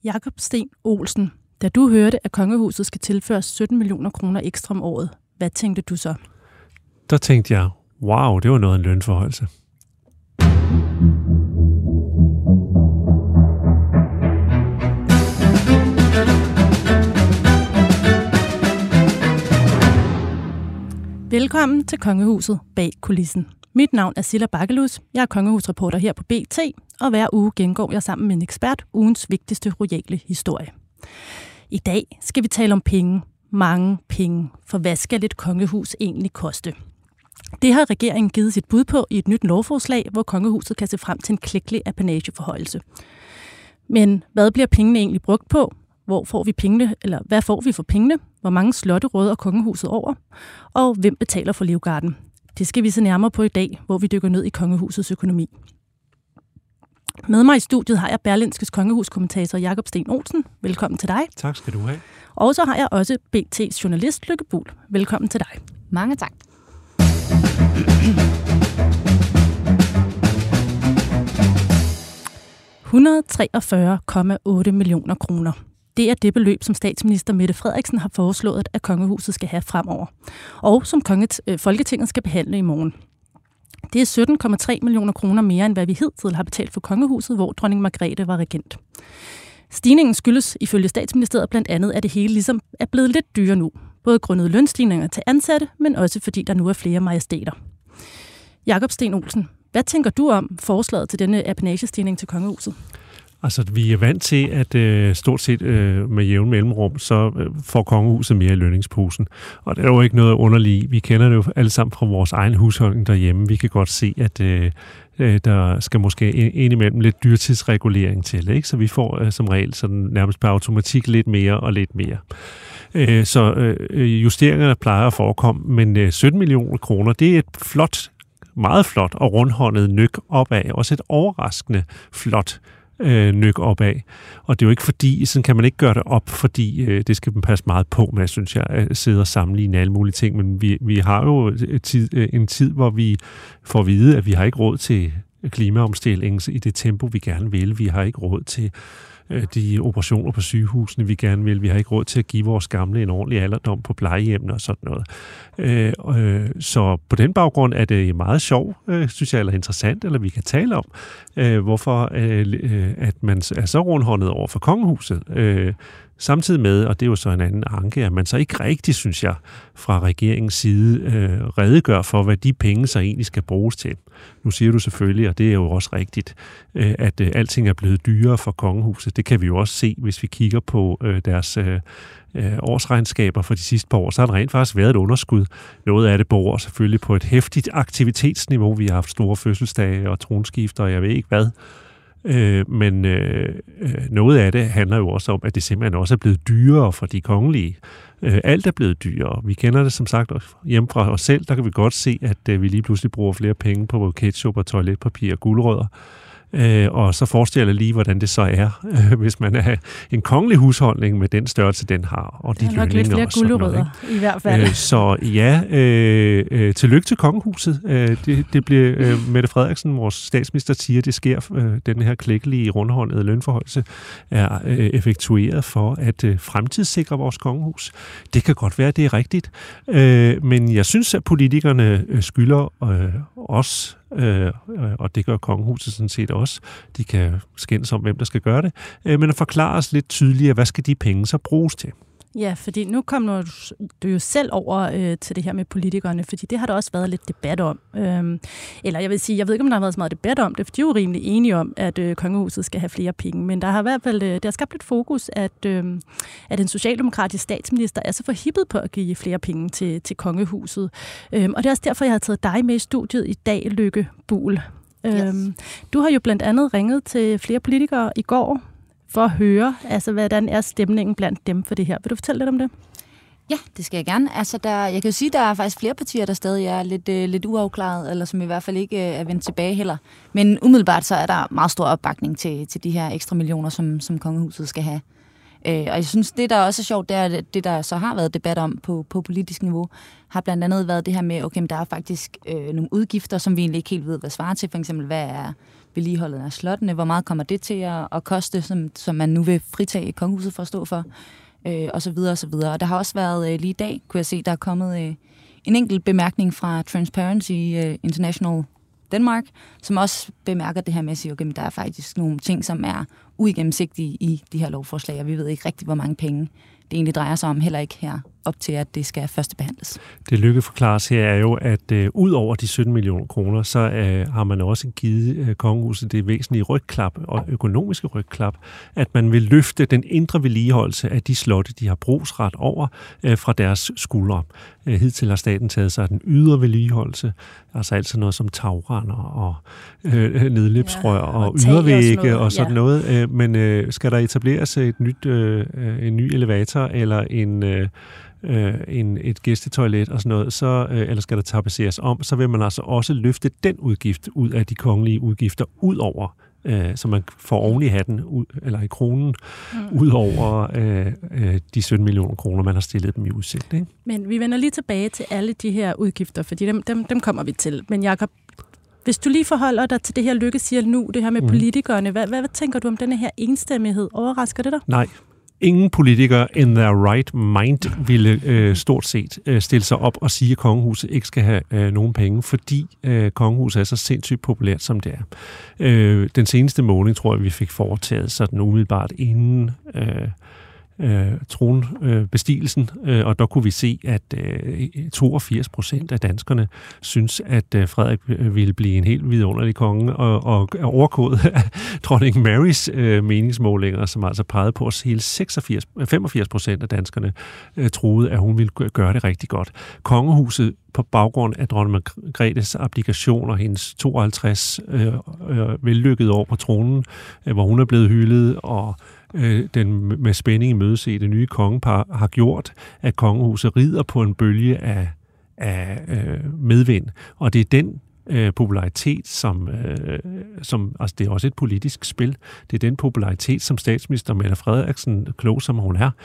Jakob Sten Olsen, da du hørte, at kongehuset skal tilføres 17 millioner kroner ekstra om året, hvad tænkte du så? Der tænkte jeg, wow, det var noget af en lønforhøjelse. Velkommen til Kongehuset bag kulissen. Mit navn er Silla Bakkelus. Jeg er kongehusreporter her på BT, og hver uge gengår jeg sammen med en ekspert ugens vigtigste royale historie. I dag skal vi tale om penge. Mange penge. For hvad skal et kongehus egentlig koste? Det har regeringen givet sit bud på i et nyt lovforslag, hvor kongehuset kan se frem til en klækkelig apanageforhøjelse. Men hvad bliver pengene egentlig brugt på? Hvor får vi pengene, eller hvad får vi for pengene? Hvor mange slotte råder kongehuset over? Og hvem betaler for Livgarden? Det skal vi se nærmere på i dag, hvor vi dykker ned i kongehusets økonomi. Med mig i studiet har jeg Berlingskes kongehuskommentator Jakob Sten Olsen. Velkommen til dig. Tak skal du have. Og så har jeg også BT's journalist Lykke Buhl. Velkommen til dig. Mange tak. $143,8 millioner kroner. Det er det beløb, som statsminister Mette Frederiksen har foreslået, at kongehuset skal have fremover, og som Folketinget skal behandle i morgen. Det er 17,3 millioner kroner mere, end hvad vi hidtil har betalt for kongehuset, hvor dronning Margrethe var regent. Stigningen skyldes ifølge statsministeriet blandt andet, at det hele ligesom er blevet lidt dyrere nu, både grundet lønstigninger til ansatte, men også fordi der nu er flere majestæter. Jakob Sten Olsen, hvad tænker du om forslaget til denne apanagestigning til kongehuset? Altså, vi er vant til, at stort set med jævn mellemrum, så får kongehuset mere i lønningsposen. Og det er jo ikke noget underligt. Vi kender det jo alle sammen fra vores egen husholdning derhjemme. Vi kan godt se, at der skal måske indimellem lidt dyrtidsregulering til, ikke? Så vi får som regel sådan nærmest på automatik lidt mere og lidt mere. Så justeringerne plejer at forekomme, men 17 millioner kroner, det er et flot, meget flot og rundhåndet nyk opad. Også et overraskende flot nyk opad. Og det er jo ikke fordi, sådan kan man ikke gøre det op, fordi det skal man passe meget på med, synes jeg, at sidde og sammenligne alle mulige ting. Men vi har jo en tid, hvor vi får at vide, at vi har ikke råd til klimaomstillingen i det tempo, vi gerne vil. Vi har ikke råd til de operationer på sygehusene, vi gerne vil. Vi har ikke råd til at give vores gamle en ordentlig alderdom på plejehjemmene og sådan noget. Så på den baggrund er det meget sjovt, synes jeg, eller interessant, eller vi kan tale om, hvorfor at man er så rundhåndet over for kongehuset. Samtidig med, og det er jo så en anden anke, at man så ikke rigtig, synes jeg, fra regeringens side redegør for, hvad de penge så egentlig skal bruges til. Nu siger du selvfølgelig, og det er jo også rigtigt, at alting er blevet dyrere for kongehuset. Det kan vi jo også se, hvis vi kigger på deres årsregnskaber for de sidste par år. Så har der rent faktisk været et underskud. Noget af det beror selvfølgelig på et heftigt aktivitetsniveau. Vi har haft store fødselsdage og tronskifter, og jeg ved ikke hvad. Men noget af det handler jo også om, at det simpelthen også er blevet dyrere for de kongelige. Alt er blevet dyrere. Vi kender det som sagt hjemme fra os selv. Der kan vi godt se, at vi lige pludselig bruger flere penge på ketchup og toiletpapir og gulerødder. Og så forestiller jeg lige, hvordan det så er, hvis man er en kongelig husholdning med den størrelse, den har, og de lønninger og sådan noget. Der er nok lidt flere gulerødder, i hvert fald. Så ja, tillykke til kongehuset. Det bliver Mette Frederiksen, vores statsminister, siger, det sker, den her klækkelige rundhåndede lønforhøjelse er effektueret for at fremtidssikre vores kongehus. Det kan godt være, det er rigtigt, men jeg synes, at politikerne skylder os, og det gør kongehuset sådan set også. De kan skændes om, hvem der skal gøre det. Men at forklare os lidt tydeligere, hvad skal de penge så bruges til? Ja, fordi nu kommer du jo selv over til det her med politikerne, fordi det har der også været lidt debat om. Eller jeg vil sige, jeg ved ikke, om der har været så meget debat om det, for de er jo rimelig enige om, at kongehuset skal have flere penge. Men der har i hvert fald det har skabt lidt fokus, at en socialdemokratisk statsminister er så forhippet på at give flere penge til kongehuset. Og det er også derfor, jeg har taget dig med i studiet i dag, Lykke Buhl. Yes. Du har jo blandt andet ringet til flere politikere i går, for at høre, altså hvordan er stemningen blandt dem for det her. Vil du fortælle lidt om det? Ja, det skal jeg gerne. Altså, jeg kan jo sige, at der er faktisk flere partier, der stadig er lidt uafklaret, eller som i hvert fald ikke er vendt tilbage heller. Men umiddelbart så er der meget stor opbakning til de her ekstra millioner, som kongehuset skal have. Og jeg synes, det der også er sjovt, det er, at det der så har været debat om på politisk niveau, har blandt andet været det her med, okay, der er faktisk nogle udgifter, som vi egentlig ikke helt ved, hvad svarer til. For eksempel, hvad er vedligeholdet af slottene. Hvor meget kommer det til at koste, som man nu vil fritage kongehuset for at stå for? Og så videre, og så videre. Og der har også været lige i dag, kunne jeg se, der er kommet en enkelt bemærkning fra Transparency International Denmark, som også bemærker det her med at sige, okay, der er faktisk nogle ting, som er uigennemsigtige i de her lovforslag, og vi ved ikke rigtig, hvor mange penge det egentlig drejer sig om, heller ikke her op til, at det skal førstebehandles. Det Lykke forklares her er jo, at ud over de 17 millioner kroner, så har man også givet kongehuset det væsentlige rygklap og økonomiske rygklap, at man vil løfte den indre vedligeholdelse af de slotte, de har brugsret over fra deres skuldre. Hidtil har staten taget sig af den ydre vedligeholdelse, altså alt noget som tagrender og nedløbsrør og ydervægge og sådan noget. Men skal der etableres en ny elevator eller et gæstetoilet og sådan noget, så, eller skal der tapetseres om, så vil man altså også løfte den udgift ud af de kongelige udgifter, ud over, så man får oven i hatten, eller i kronen, ud over de 17 millioner kroner, man har stillet dem i udsigt. Ikke? Men vi vender lige tilbage til alle de her udgifter, fordi dem kommer vi til. Men Jacob, hvis du lige forholder dig til det her Lykke siger nu, det her med politikerne, hvad tænker du om denne her enstemmighed? Overrasker det dig? Nej. Ingen politiker in their right mind ville stort set stille sig op og sige, at kongehuset ikke skal have nogen penge, fordi kongehuset er så sindssygt populært, som det er. Den seneste måling, tror jeg, vi fik foretaget sådan umiddelbart inden tronbestigelsen, og der kunne vi se, at 82% af danskerne synes, at Frederik ville blive en helt vidunderlig konge, og overgået af dronning Marys meningsmålinger, som altså pegede på os hele 85% af danskerne troede, at hun ville gøre det rigtig godt. Kongehuset på baggrund af dronning Margrethes abdikation og hendes 52 vellykkede år på tronen, hvor hun er blevet hyldet, og den med spænding i mødese det nye kongepar har gjort, at kongehuset rider på en bølge af medvind. Og det er den popularitet, som altså det er også et politisk spil. Det er den popularitet, som statsminister Mette Frederiksen, klog som hun er,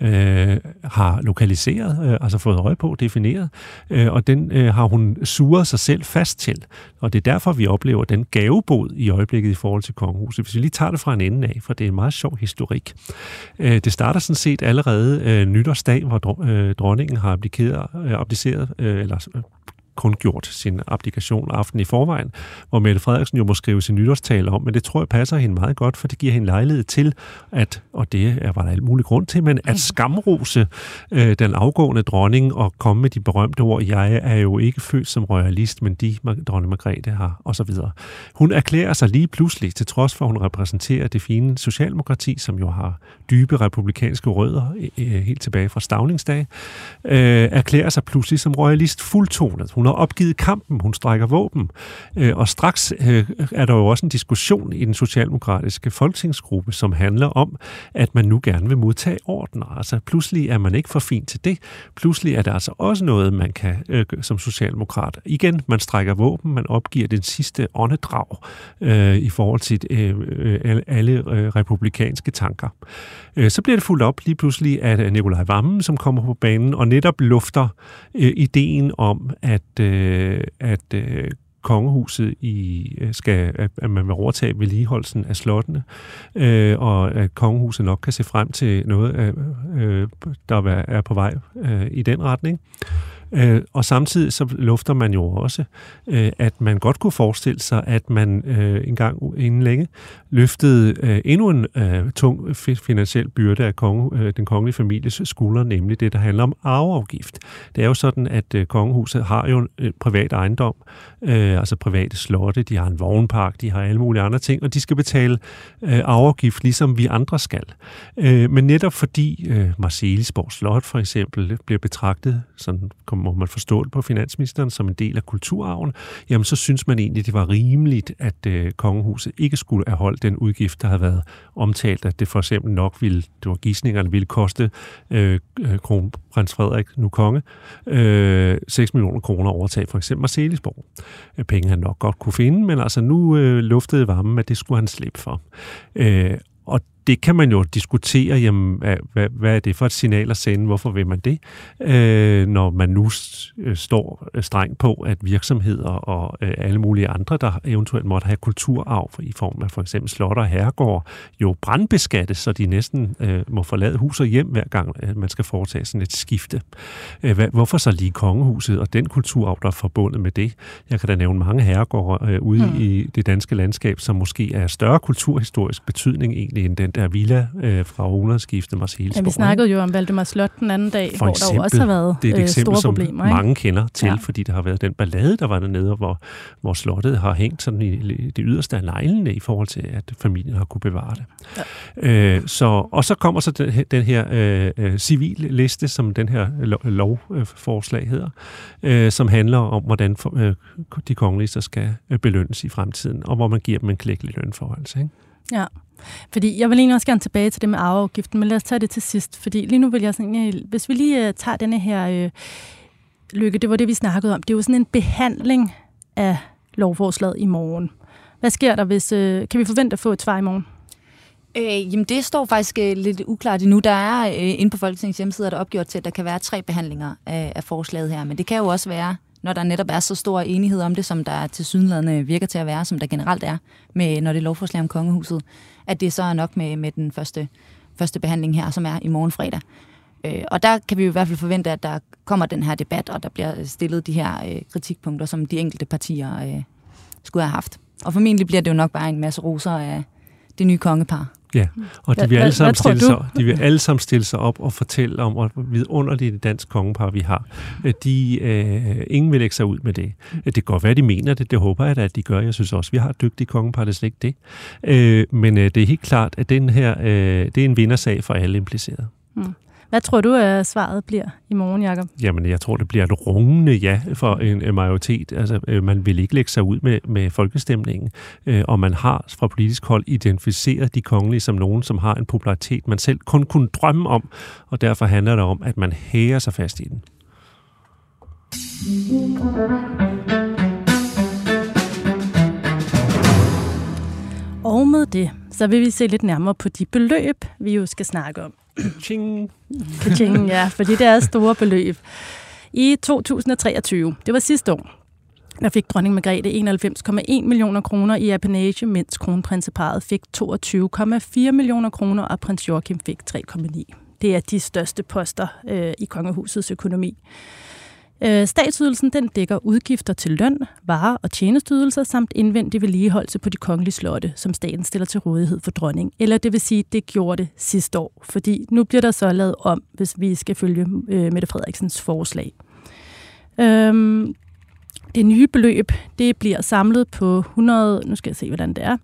har lokaliseret, altså fået øje på, defineret, og den har hun suret sig selv fast til. Og det er derfor, vi oplever den gavebod i øjeblikket i forhold til kongehuset. Hvis vi lige tager det fra en ende af, for det er en meget sjov historik. Det starter sådan set allerede nytårsdag, hvor dronningen har abdiceret, eller kun gjort sin abdikation aften i forvejen, hvor Mette Frederiksen jo må skrive sin nytårstale om, men det tror jeg passer hende meget godt, for det giver hende lejlighed til, og det var der alt mulig grund til, men at skamrose den afgående dronning og komme med de berømte ord, jeg er jo ikke født som royalist, men dronning Margrethe har, og så videre. Hun erklærer sig lige pludselig, til trods for, at hun repræsenterer det fine socialdemokrati, som jo har dybe republikanske rødder helt tilbage fra Stauningsdag, erklærer sig pludselig som royalist fuldtonet. Hun har opgivet kampen, hun strækker våben, og straks er der jo også en diskussion i den socialdemokratiske folketingsgruppe, som handler om, at man nu gerne vil modtage ordener. Altså pludselig er man ikke for fin til det. Pludselig er der altså også noget, man kan som socialdemokrat. Igen, man strækker våben, man opgiver den sidste åndedrag i forhold til alle republikanske tanker. Så bliver det fuldt op lige pludselig af Nicolai Wammen, som kommer på banen og netop lufter ideen om, at kongehuset at man vil overtage vedligeholdelsen af slottene, og at kongehuset nok kan se frem til noget, der er på vej i den retning. Og samtidig så lufter man jo også, at man godt kunne forestille sig, at man engang inden længe løftede endnu en tung finansiel byrde af den kongelige families skuldre, nemlig det, der handler om arveafgift. Det er jo sådan, at kongehuset har jo en privat ejendom, altså private slotte, de har en vognpark, de har alle mulige andre ting, og de skal betale arveafgift, ligesom vi andre skal. Men netop fordi Marselisborg Slot for eksempel bliver betragtet, sådan må man forstå det på finansministeren, som en del af kulturarven, jamen så synes man egentlig, det var rimeligt, at kongehuset ikke skulle have holdt den udgift, der havde været omtalt, at det for eksempel nok ville, det var gidsningerne, ville koste kronprins Frederik, nu konge, 6 millioner kroner overtag for eksempel Marselisborg. Penge han nok godt kunne finde, men altså nu luftede Wammen, at det skulle han slippe for. Og det kan man jo diskutere, jamen, hvad er det for et signal at sende? Hvorfor vil man det? Når man nu står strengt på, at virksomheder og alle mulige andre, der eventuelt måtte have kulturarv i form af for eksempel slotter og herregård, jo brandbeskattes, så de næsten må forlade hus og hjem, hver gang man skal foretage sådan et skifte. Hvorfor så lige kongehuset og den kulturarv, der er forbundet med det? Jeg kan da nævne mange herregårde ude i det danske landskab, som måske er større kulturhistorisk betydning egentlig end den der villa fra århundredeskiftet Marselisborg. Ja, vi snakkede jo om Valdemar Slot den anden dag, hvor der jo også har været det er et eksempel, store problemer. Som mange kender til, fordi der har været den ballade, der var dernede, hvor slottet har hængt sådan i det yderste af neglene i forhold til, at familien har kunne bevare det. Ja. Og så kommer så den her civilliste, som den her lovforslag hedder, som handler om, hvordan de kongelige så skal belønnes i fremtiden, og hvor man giver dem en klækkelig lønforholdelse. Ikke? Ja, fordi jeg vil egentlig også gerne tilbage til det med arveafgiften, men lad os tage det til sidst, fordi lige nu vil jeg sådan, hvis vi lige tager denne her Lykke, det var det, vi snakkede om, det er jo sådan en behandling af lovforslaget i morgen. Hvad sker der, hvis, kan vi forvente at få et svar i morgen? Jamen det står faktisk lidt uklart endnu. Der er inde på Folketingets hjemmeside, der er opgjort til, at der kan være 3 behandlinger af forslaget her, men det kan jo også være, når der netop er så stor enighed om det, som der tilsyneladende virker til at være, som der generelt er, når det er lovforslag om kongehuset, at det så er nok med den første behandling her, som er i morgen fredag. Og der kan vi jo i hvert fald forvente, at der kommer den her debat, og der bliver stillet de her kritikpunkter, som de enkelte partier skulle have haft. Og formentlig bliver det jo nok bare en masse roser af det nye kongepar. Ja, og de vil alle sammen stille sig op og fortælle om, hvor vidunderligt et dansk kongepar vi har. Ingen vil lægge sig ud med det. Det kan godt være, de mener det. Det håber jeg da, at de gør. Jeg synes også, vi har et dygtigt kongepar, det er slet ikke det. Men det er helt klart, at den her, det er en vindersag for alle implicerede. Hvad tror du, at svaret bliver i morgen, Jacob? Jamen, jeg tror, det bliver et rungende ja for en majoritet. Altså, man vil ikke lægge sig ud med folkestemningen, og man har fra politisk hold identificeret de kongelige som nogen, som har en popularitet, man selv kun kunne drømme om, og derfor handler det om, at man hæger sig fast i den. Og med det, så vil vi se lidt nærmere på de beløb, vi jo skal snakke om. Ching. Ching, ja, fordi det er store beløb. I 2023, det var sidste år, der fik dronning Margrethe 91,1 millioner kroner i apanage, mens kronprinseparret fik 22,4 millioner kroner, og prins Joachim fik 3,9. Det er de største poster i kongehusets økonomi. Statsydelsen den dækker udgifter til løn, varer og tjenesteydelser samt indvendig vedligeholdelse på de kongelige slotte, som staten stiller til rådighed for dronning. Eller det vil sige, det gjorde det sidste år, fordi nu bliver der så lavet om, hvis vi skal følge Mette Frederiksens forslag. Det nye beløb, det bliver samlet på 100... Nu skal jeg se, hvordan det er.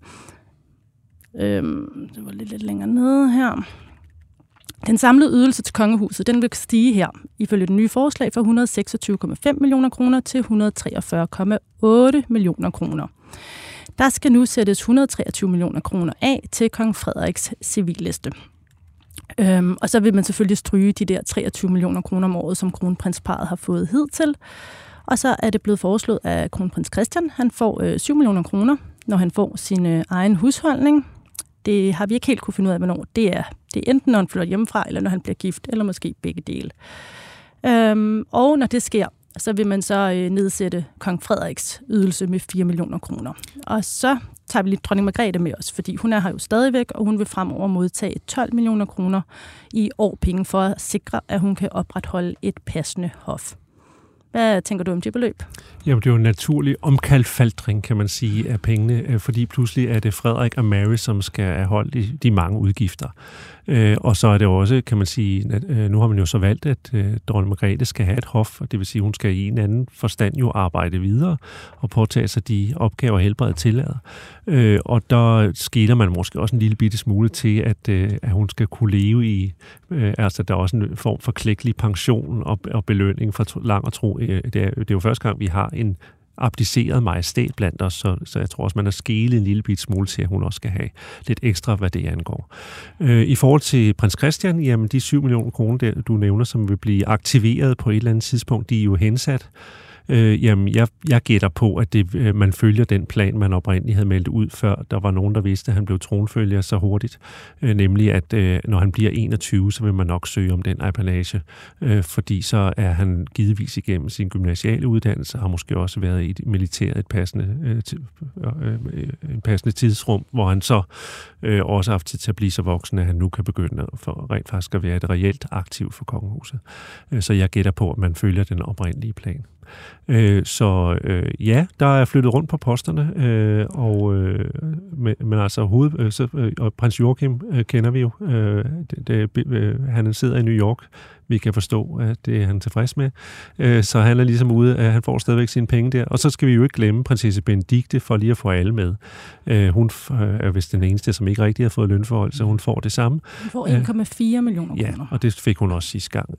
Det var lidt længere nede her. Den samlede ydelse til kongehuset, den vil stige her, ifølge den nye forslag, fra 126,5 millioner kroner til 143,8 millioner kroner. Der skal nu sættes 123 millioner kroner af til kong Frederiks civilliste. Og så vil man selvfølgelig stryge de der 23 millioner kroner om året, som kronprinsparret har fået hidtil. Og så er det blevet foreslået af kronprins Christian. Han får 7 millioner kroner, når han får sin egen husholdning. Det har vi ikke helt kunne finde ud af, hvornår det er. Det er enten, når han flytter hjemmefra, eller når han bliver gift, eller måske begge dele. Og når det sker, så vil man så nedsætte kong Frederiks ydelse med 4 millioner kroner. Og så tager vi lidt dronning Margrethe med os, fordi hun er her jo stadigvæk, og hun vil fremover modtage 12 millioner kroner i årpenge for at sikre, at hun kan opretholde et passende hof. Hvad tænker du om det beløb? Jamen, det er jo en naturlig omkalfatring, kan man sige, af pengene, fordi pludselig er det Frederik og Mary, som skal have holdt de mange udgifter. Og så er det også, kan man sige, nu har man jo så valgt, at dronning Margrethe skal have et hof, og det vil sige, at hun skal i en anden forstand jo arbejde videre og påtage sig de opgaver, helbredet tillader. Og der skeler man måske også en lille bitte smule til, at hun skal kunne leve i, altså der er også en form for klækkelig pension og belønning for lang og tro. Det er jo første gang, vi har en abdiceret majestæt blandt os, så jeg tror også, man har skelet en lille bit smule til, at hun også skal have lidt ekstra, hvad det angår. I forhold til prins Christian, jamen de 7 millioner kroner, du nævner, som vil blive aktiveret på et eller andet tidspunkt, de er jo hensat Jamen, jeg gætter på, at man følger den plan, man oprindeligt havde meldt ud, før der var nogen, der vidste, at han blev tronfølger så hurtigt. Nemlig, at når han bliver 21, så vil man nok søge om den apanage, fordi så er han givetvis igennem sin gymnasiale uddannelse, har måske også været i militæret et passende tidsrum, hvor han så også har haft tid til at blive så voksen, at han nu kan begynde for rent faktisk at være et reelt aktiv for kongehuset. Så jeg gætter på, at man følger den oprindelige plan. Ja, der er flyttet rundt på posterne, men altså og prins Joachim kender vi jo. Han sidder i New York. Vi kan forstå, at det er han tilfreds med. Så han er ligesom ude, at han får stadigvæk sine penge der. Og så skal vi jo ikke glemme prinsesse Benedikte for lige at få alle med. Hun er vist den eneste, som ikke rigtig har fået lønforhold, så hun får det samme. Hun får 1,4 millioner kroner. Ja, og det fik hun også sidste gang.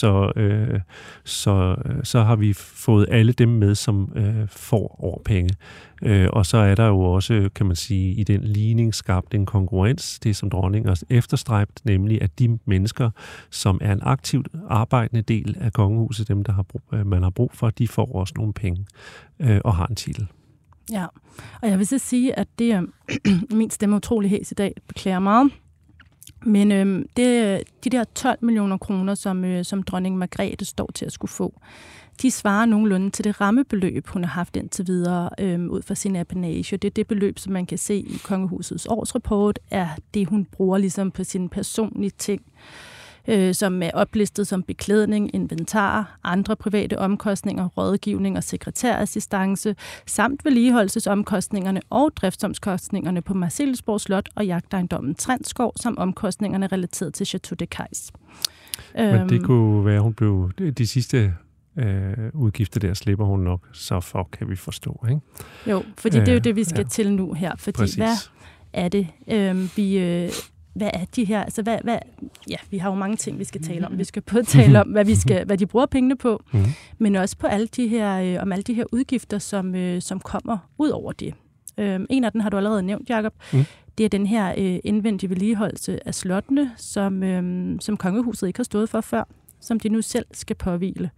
Så har vi fået alle dem med, som får årpenge. Og så er der jo også, kan man sige, i den ligning skabt en konkurrence, det som dronningen har efterstræbt, nemlig at de mennesker, som er en aktivt arbejdende del af kongehuset, dem der man har brug for, de får også nogle penge og har en titel. Ja, og jeg vil så sige, at det min stemme er utrolig hæs i dag, beklager meget. Men de der 12 millioner kroner, som dronning Margrethe står til at skulle få, de svarer nogenlunde til det rammebeløb, hun har haft indtil videre ud fra sin apanage. Det er det beløb, som man kan se i kongehusets årsrapport, er det, hun bruger ligesom på sine personlige ting, som er oplistet som beklædning, inventar, andre private omkostninger, rådgivning og sekretærassistance, samt vedligeholdelsesomkostningerne og driftsomkostningerne på Marselisborg Slot og jagtejendommen Trendskov, som omkostningerne relateret til Chateau de Cayes. Men det kunne være, hun blev de sidste udgifter der slipper hun nok, så for kan vi forstå, ikke? Jo, fordi det er jo det, vi skal til nu her. Fordi præcis. Hvad er det, hvad er de her? Altså, ja, vi har jo mange ting, vi skal tale om. Vi skal både tale om, hvad de bruger pengene på, men også på alle de her udgifter, som kommer ud over det. En af dem har du allerede nævnt, Jacob. Det er den her indvendige vedligeholdelse af slottene, som kongehuset ikke har stået for før, som de nu selv skal påhvile.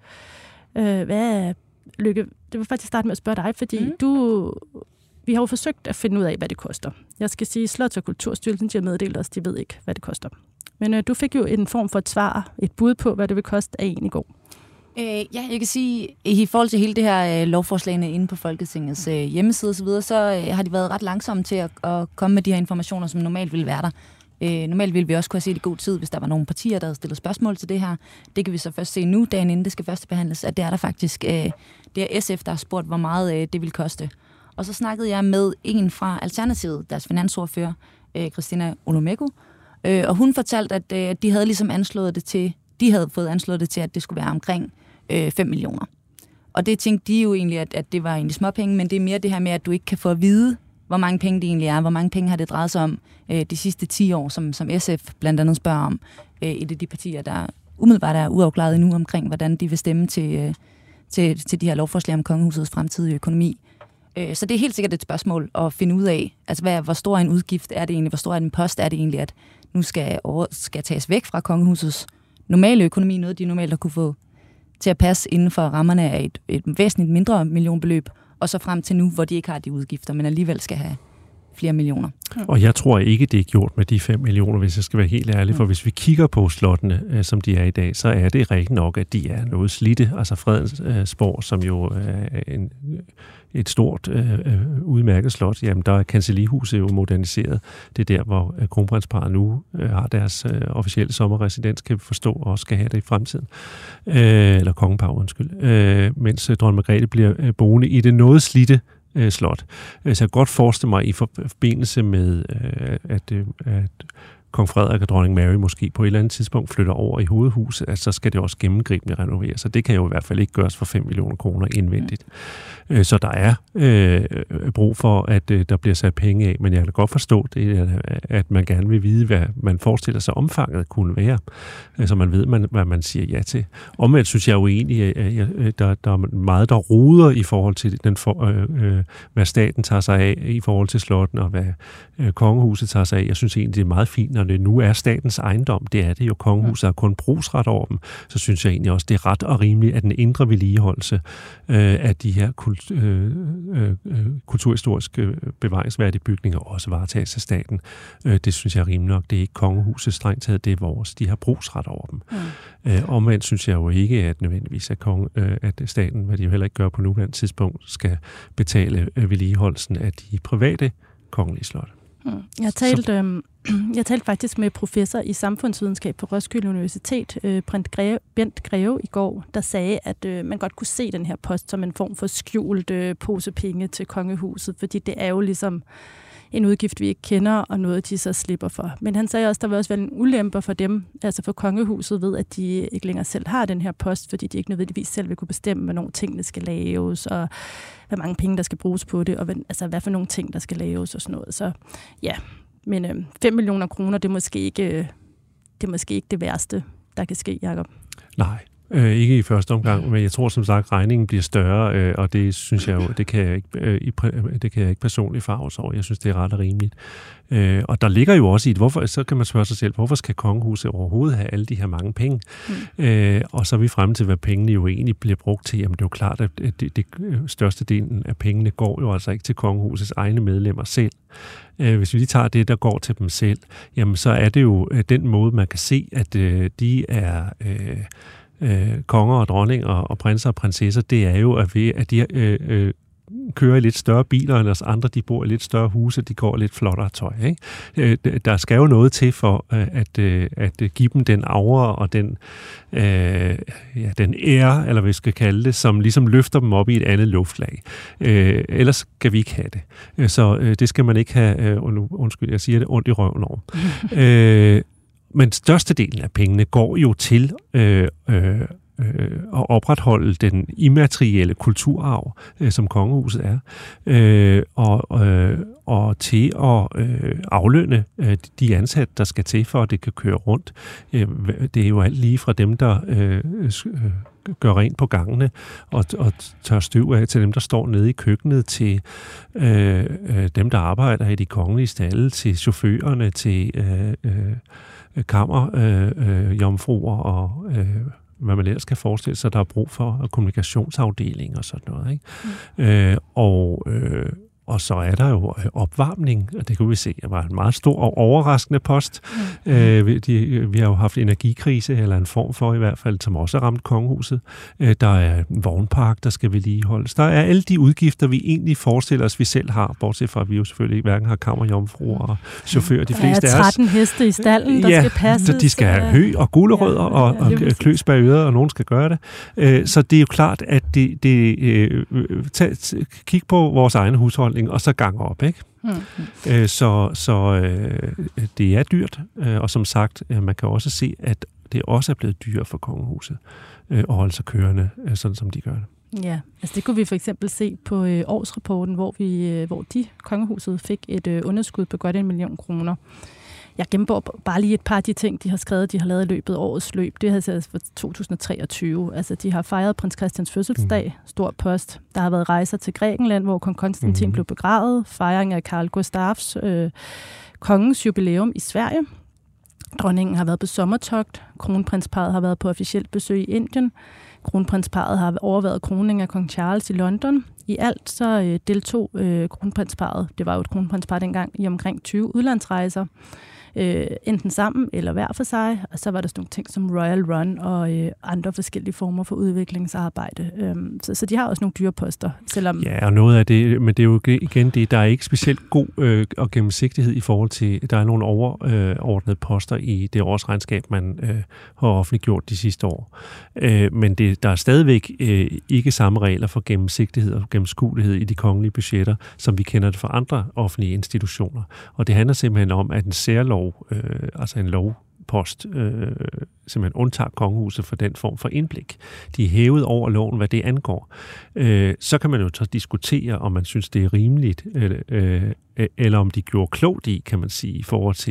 Lykke, det vil faktisk starte med at spørge dig, fordi vi har jo forsøgt at finde ud af, hvad det koster. Jeg skal sige, Slots- og Kulturstyrelsen har meddelt os, de ved ikke, hvad det koster. Men du fik jo en form for et svar, et bud på, hvad det vil koste af en i går. Ja, jeg kan sige, i forhold til hele det her lovforslagene inde på Folketingets hjemmeside osv., så har de været ret langsomme til at komme med de her informationer, som normalt ville være der. Normalt ville vi også kunne have set i god tid, hvis der var nogle partier, der havde stillet spørgsmål til det her. Det kan vi så først se nu, dagen inden det skal først behandles, at det er der faktisk. Det er SF, der har spurgt, hvor meget det vil koste. Og så snakkede jeg med en fra Alternativet, deres finansordfører, Christina Olumeko, og hun fortalte, at de havde ligesom anslået det til, at det skulle være omkring 5 millioner. Og det tænkte de jo egentlig, at det var egentlig småpenge, men det er mere det her med, at du ikke kan få at vide, hvor mange penge det egentlig er, hvor mange penge har det drejet sig om de sidste 10 år, som SF blandt andet spørger om. Et af de partier, der umiddelbart er uafklaret endnu omkring, hvordan de vil stemme til de her lovforslag om kongehusets fremtidige økonomi. Så det er helt sikkert et spørgsmål at finde ud af, altså hvor stor en udgift er det egentlig, hvor stor en post er det egentlig, at nu skal tages væk fra kongehusets normale økonomi, noget de normalt har kunne få til at passe inden for rammerne af et væsentligt mindre millionbeløb, og så frem til nu, hvor de ikke har de udgifter, men alligevel skal have flere millioner. Og jeg tror ikke, det er gjort med de 5 millioner, hvis jeg skal være helt ærlig, for hvis vi kigger på slottene, som de er i dag, så er det rigtigt nok, at de er noget slidte. Altså Fredensborg, som jo er et stort udmærket slot, jamen der er kancellihuset jo moderniseret. Det er der, hvor kronprinsparret nu har deres officielle sommerresidens, kan vi forstå, og også skal have det i fremtiden. Eller kongeparret, undskyld. Mens dronning Margrethe bliver boende i det noget slidte slot. Så jeg kan godt forestille mig i forbindelse med, at kong Frederik og dronning Mary måske på et eller andet tidspunkt flytter over i hovedhuset, at så skal det også gennemgribende renoveres. Så det kan jo i hvert fald ikke gøres for 5 millioner kroner indvendigt. Så der er brug for, at der bliver sat penge af, men jeg kan godt forstå det, at man gerne vil vide, hvad man forestiller sig omfanget kunne være. Så man ved, hvad man siger ja til. Omvendt synes jeg jo egentlig, at der er meget, der roder i forhold til hvad staten tager sig af i forhold til slotten, og hvad kongehuset tager sig af. Jeg synes egentlig, det er meget fint, når det nu er statens ejendom, det er det jo, kongehuset har kun brugsret over dem, så synes jeg egentlig også, det er ret og rimeligt, at den indre vedligeholdelse af de her kulturhistoriske bevaringsværdige bygninger også varetages af staten. Det synes jeg er rimeligt nok. Det er ikke kongehuset strengt taget, det er vores. De har brugsret over dem. Omvendt synes jeg jo ikke, at nødvendigvis at staten, hvad de jo heller ikke gør på nuværende tidspunkt, skal betale vedligeholdelsen af de private kongelige slotte. Jeg talte faktisk med professor i samfundsvidenskab på Roskilde Universitet, Bent Greve, i går, der sagde, at man godt kunne se den her post som en form for skjult pose penge til kongehuset, fordi det er jo ligesom en udgift, vi ikke kender, og noget, de så slipper for. Men han sagde også, at der vil også være en ulemper for dem, altså for kongehuset, ved at de ikke længere selv har den her post, fordi de ikke nødvendigvis selv vil kunne bestemme, hvornår tingene skal laves, og hvor mange penge, der skal bruges på det, og hvad for nogle ting, der skal laves og sådan noget. Så ja, men 5 millioner kroner, det er måske ikke det værste, der kan ske, Jacob. Nej. Ikke i første omgang, men jeg tror som sagt, regningen bliver større, og det synes jeg jo, det kan jeg ikke personligt farves over. Jeg synes, det er ret og rimeligt. Og der ligger jo også i det, så kan man spørge sig selv, hvorfor skal kongehuset overhovedet have alle de her mange penge? Og så er vi fremme til, hvad pengene jo egentlig bliver brugt til. Jamen det er jo klart, at det største delen af pengene går jo altså ikke til kongehusets egne medlemmer selv. Hvis vi lige tager det, der går til dem selv, jamen så er det jo den måde, man kan se, at de er konger og dronninger og prinser og prinsesser, det er jo, at de kører i lidt større biler end os andre, de bor i lidt større huse, de går lidt flottere tøj. Ikke? Der skal jo noget til for at give dem den aura og den ære, eller hvad vi skal kalde det, som ligesom løfter dem op i et andet luftlag. Ellers skal vi ikke have det. Så det skal man ikke have, undskyld, jeg siger det, ondt i røven over. Men størstedelen af pengene går jo til at opretholde den immaterielle kulturarv, som kongehuset er, og til at aflønne de ansatte, der skal til for, at det kan køre rundt. Det er jo alt lige fra dem, der gør rent på gangene og tør støv af, til dem, der står nede i køkkenet, til dem, der arbejder i de kongelige stalle, til chaufførerne, til kammerjomfruer og hvad man ellers kan forestille sig, der er brug for kommunikationsafdeling og sådan noget. Ikke? Og så er der jo opvarmning, og det kunne vi se, det var en meget stor og overraskende post. Vi har jo haft energikrise, eller en form for i hvert fald, som også har ramt kongehuset. Der er en vognpark, der skal vedligeholdes. Der er alle de udgifter, vi egentlig forestiller os, vi selv har, bortset fra, at vi jo selvfølgelig ikke hverken har kammerjomfruer og chauffører. De fleste der er 13 heste i stallen, der skal passes. De skal have hø og gulerødder og kløs bag øret, og nogen skal gøre det. Så det er jo klart, at kig på vores egen husholdning, og så gang op, ikke? Så det er dyrt, og som sagt, man kan også se, at det også er blevet dyrere for kongehuset at holde sig kørende, sådan som de gør det. Ja, altså det kunne vi for eksempel se på årsrapporten, hvor kongehuset fik et underskud på godt 1 million kroner. Jeg gennemgår bare lige et par af de ting, de har skrevet, de har lavet i løbet af årets løb. Det har altså for 2023. Altså, de har fejret prins Christians fødselsdag, stor post. Der har været rejser til Grækenland, hvor kong Konstantin blev begravet. Fejring af Carl Gustafs kongens jubilæum i Sverige. Dronningen har været på sommertogt. Kronprinsparret har været på officielt besøg i Indien. Kronprinsparret har overværet kroningen af kong Charles i London. I alt så deltog kronprinsparret, det var jo et kronprinspar dengang, i omkring 20 udlandsrejser. Enten sammen eller hver for sig, og så var der sådan nogle ting som Royal Run og andre forskellige former for udviklingsarbejde. Så de har også nogle dyre poster, selvom... Ja, og noget af det, men det er jo igen det, der er ikke specielt god og gennemsigtighed i forhold til, der er nogle overordnede poster i det årsregnskab, man har offentliggjort de sidste år. Men der er stadigvæk ikke samme regler for gennemsigtighed og gennemskuelighed i de kongelige budgetter, som vi kender det fra andre offentlige institutioner. Og det handler simpelthen om, at en særlov, altså en lovpost, simpelthen undtager kongehuset for den form for indblik. De er hævet over loven, hvad det angår. Så kan man jo så diskutere, om man synes, det er rimeligt, eller om de gjorde klogt i, kan man sige, i forhold til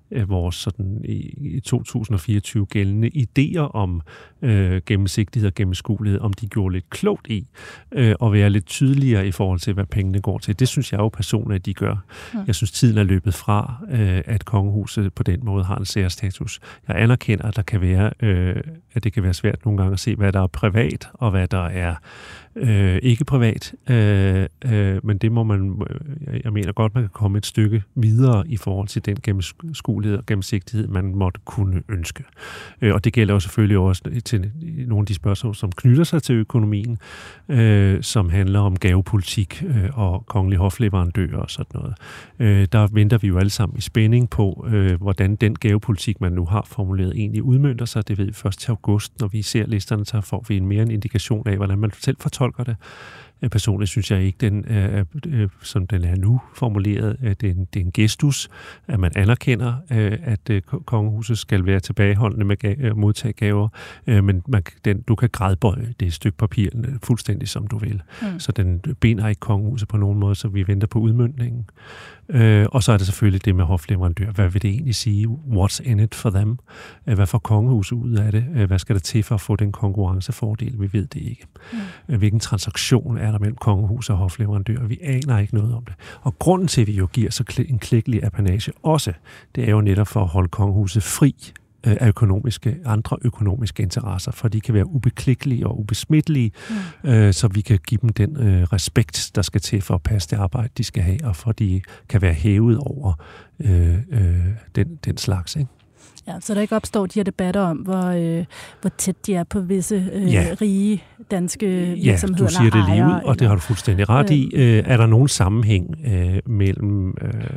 vores sådan i 2024 gældende idéer om gennemsigtighed og gennemskuelighed, om de gjorde lidt klogt i at være lidt tydeligere i forhold til, hvad pengene går til. Det synes jeg jo personligt, at de gør. Jeg synes, tiden er løbet fra, at kongehuset på den måde har en særstatus. Jeg anerkender, at der kan være, at det kan være svært nogle gange at se, hvad der er privat, og hvad der er ikke privat, men det må man, jeg mener godt, man kan komme et stykke videre i forhold til den gennemskuelighed og gennemsigtighed, man måtte kunne ønske. Og det gælder jo selvfølgelig også til nogle af de spørgsmål, som knytter sig til økonomien, som handler om gavepolitik og kongelige hofleverandører og sådan noget. Der venter vi jo alle sammen i spænding på, hvordan den gavepolitik, man nu har formuleret, egentlig udmønter sig. Det ved vi først til august. Når vi ser listerne, så får vi mere en indikation af, hvordan man selv fortolker det. Personligt synes jeg ikke, den som den er nu formuleret, at det er en gestus, at man anerkender, at kongehuset skal være tilbageholdende med at modtage gaver, men du kan gradbøje det stykke papir fuldstændig som du vil. Så den binder ikke kongehuset på nogen måde, så vi venter på udmøntningen. Og så er det selvfølgelig det med hofleverandør. Hvad vil det egentlig sige? What's in it for them? Hvad får kongehuset ud af det? Hvad skal der til for at få den konkurrencefordel? Vi ved det ikke. Hvilken transaktion er der mellem kongehus og hofleverandør? Vi aner ikke noget om det. Og grunden til, at vi jo giver så en klækkelig apanage også, det er jo netop for at holde kongehuset fri af andre økonomiske interesser, for de kan være ubeklikkelige og ubesmittelige, så vi kan give dem den respekt, der skal til for at passe det arbejde, de skal have, og for de kan være hævet over den slags, ikke? Ja, så der ikke opstår de her debatter om, hvor tæt de er på visse rige danske virksomheder. Ja, du siger det lige ud, og det har du fuldstændig ret i. Er der nogen sammenhæng mellem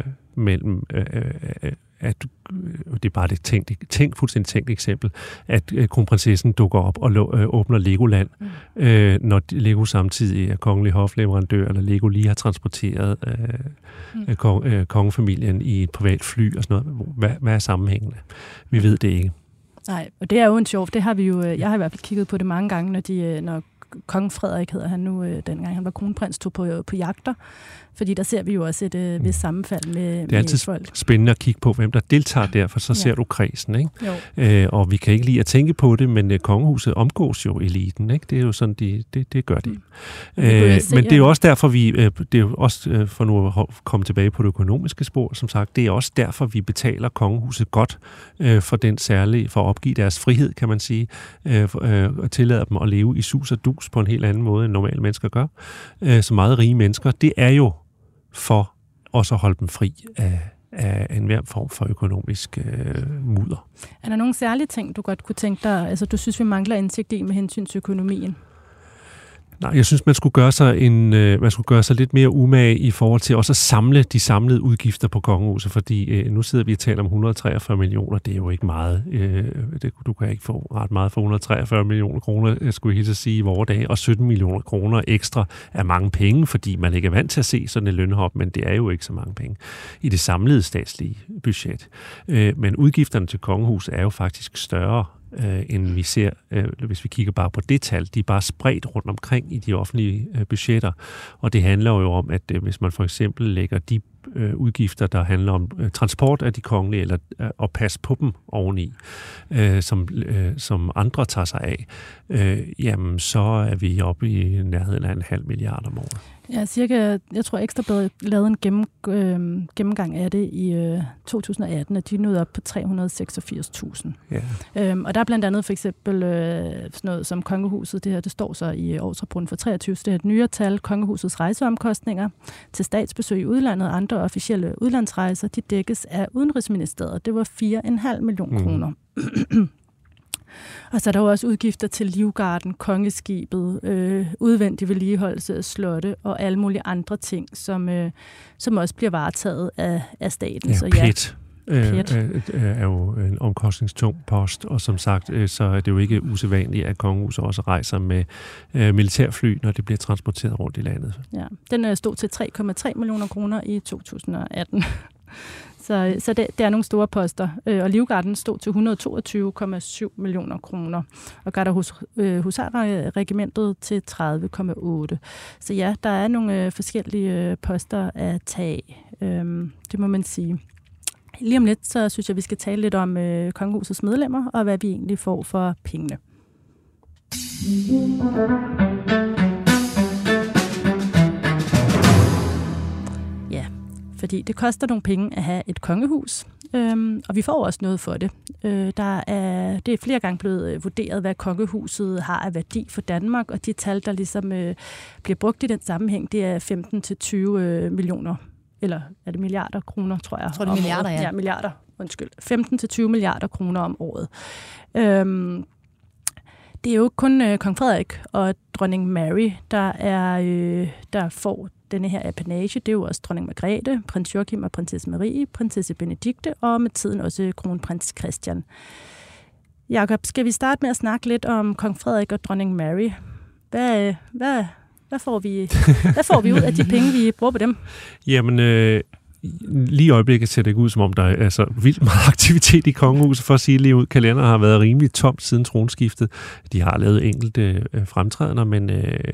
at det er bare et fuldstændig tænkt eksempel, at kronprinsessen dukker op og åbner Legoland, når Lego samtidig er kongelig hofleverandør, eller Lego lige har transporteret kongefamilien i et privat fly og sådan noget. Hvad er sammenhængende? Vi ved det ikke. Nej, og det er jo en sjov. Det har vi jo, jeg har i hvert fald kigget på det mange gange, når kong Frederik hedder han nu, dengang han var kronprins, tog på jagter. Fordi der ser vi jo også et vist sammenfald med folk. Det er altid spændende at kigge på, hvem der deltager der, for så ser du kredsen, ikke? Og vi kan ikke lide at tænke på det, men kongehuset omgås jo eliten, ikke? Det er jo sådan, det gør de. Men det er jo også derfor, det er jo også for nu at komme tilbage på det økonomiske spor, som sagt, det er også derfor, vi betaler kongehuset godt for at opgive deres frihed, kan man sige, og tillader dem at leve i sus og dus på en helt anden måde, end normale mennesker gør. Så meget rige mennesker, det er jo for også at holde dem fri af enhver form for økonomisk mudder. Er der nogle særlige ting, du godt kunne tænke dig, altså du synes, vi mangler indsigt i med hensyn til økonomien? Nej, jeg synes, man skulle gøre sig lidt mere umage i forhold til også at samle de samlede udgifter på kongehuset, fordi nu sidder vi og taler om 143 millioner, det er jo ikke meget. Du kan ikke få ret meget for 143 millioner kroner, skulle jeg helt sige, i vore dage, og 17 millioner kroner ekstra er mange penge, fordi man ikke er vant til at se sådan en lønhop, men det er jo ikke så mange penge i det samlede statslige budget. Men udgifterne til kongehuset er jo faktisk større, end vi ser, hvis vi kigger bare på det tal. De er bare spredt rundt omkring i de offentlige budgetter, og det handler jo om, at hvis man for eksempel lægger de udgifter, der handler om transport af de kongelige, eller at passe på dem oveni, som andre tager sig af, jamen så er vi oppe i nærheden af 0,5 milliard om året. Ja, cirka, jeg tror Ekstrabladet lavede en gennemgang af det i 2018, og de nåede op på 386.000. Ja. Og der er blandt andet for eksempel sådan noget som kongehuset, det står så i årsrapporten for 23, det er et nyere tal, kongehusets rejseomkostninger til statsbesøg i udlandet og andre officielle udlandsrejser, de dækkes af Udenrigsministeriet. Det var 4,5 millioner kroner. Og så er der jo også udgifter til Livgarden, kongeskibet, udvendig vedligeholdelse af slotte og alle mulige andre ting, som også bliver varetaget af staten. Ja, så PET er jo en omkostningstung post, og som sagt, så er det jo ikke usædvanligt, at kongehuset også rejser med militærfly, når det bliver transporteret rundt i landet. Ja, den stod til 3,3 millioner kroner i 2018. Så det er nogle store poster. Og Livgarden stod til 122,7 millioner kroner. Og Gardehusarregimentet til 30,8. Så ja, der er nogle forskellige poster at tage. Det må man sige. lige om lidt, så synes jeg, vi skal tale lidt om kongehusets medlemmer, og hvad vi egentlig får for pengene. Ja, fordi det koster nogle penge at have et kongehus, og vi får også noget for det. Det er flere gange blevet vurderet, hvad kongehuset har af værdi for Danmark, og de tal, der ligesom bliver brugt i den sammenhæng, det er 15-20 millioner, eller er det milliarder kroner, tror jeg. Jeg tror, det er milliarder, ja. Ja, milliarder, undskyld. 15-20 milliarder kroner om året. Det er jo kun kong Frederik og dronning Mary, der får denne her apanage. Det er jo også dronning Margrethe, prins Joachim og prinsesse Marie, prinsesse Benedikte og med tiden også kronprins Christian. Jakob, skal vi starte med at snakke lidt om kong Frederik og dronning Mary? Hvad får vi ud af de penge, vi bruger på dem? Jamen, lige i øjeblikket ser det ikke ud, som om der er så vildt meget aktivitet i kongehuset, for at sige lige ud. Kalenderen har været rimelig tomt siden tronskiftet. De har lavet enkelte fremtrædener, men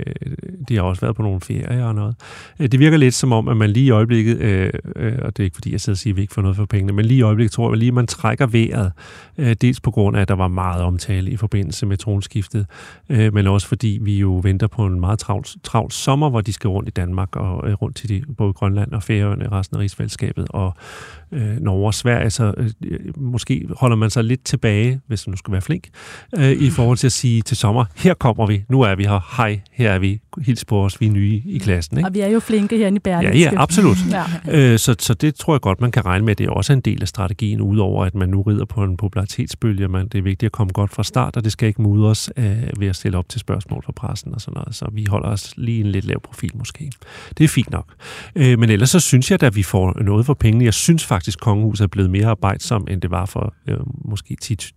de har også været på nogle ferier og noget. Det virker lidt som om, at man lige i øjeblikket, og det er ikke fordi, jeg sidder og siger, at vi ikke får noget for pengene, men lige i øjeblikket tror jeg lige, at man trækker vejret, dels på grund af, at der var meget omtale i forbindelse med tronskiftet, men også fordi vi jo venter på en meget travl sommer, hvor de skal rundt i Danmark og rundt til både Grønland og Færøerne og resten af rigsfællesskabet og Norge og Sverige, så måske holder man sig lidt tilbage, hvis man nu skal være flink, i forhold til at sige til sommer, her kommer vi, nu er vi her, hej, her er vi, hils på os, vi er nye i klassen. Ikke? Og vi er jo flinke herinde i Berlingske. Ja, absolut. Ja. Så det tror jeg godt, man kan regne med, det er også en del af strategien, udover at man nu rider på en popularitetsbølge. Det er vigtigt at komme godt fra start, og det skal ikke mudres ved at stille op til spørgsmål fra pressen og sådan noget, så vi holder os lige en lidt lav profil måske. Det er fint nok. Men ellers så synes jeg, at vi får noget for pengene. Jeg synes faktisk, kongehuset er blevet mere arbejdsom, end det var for måske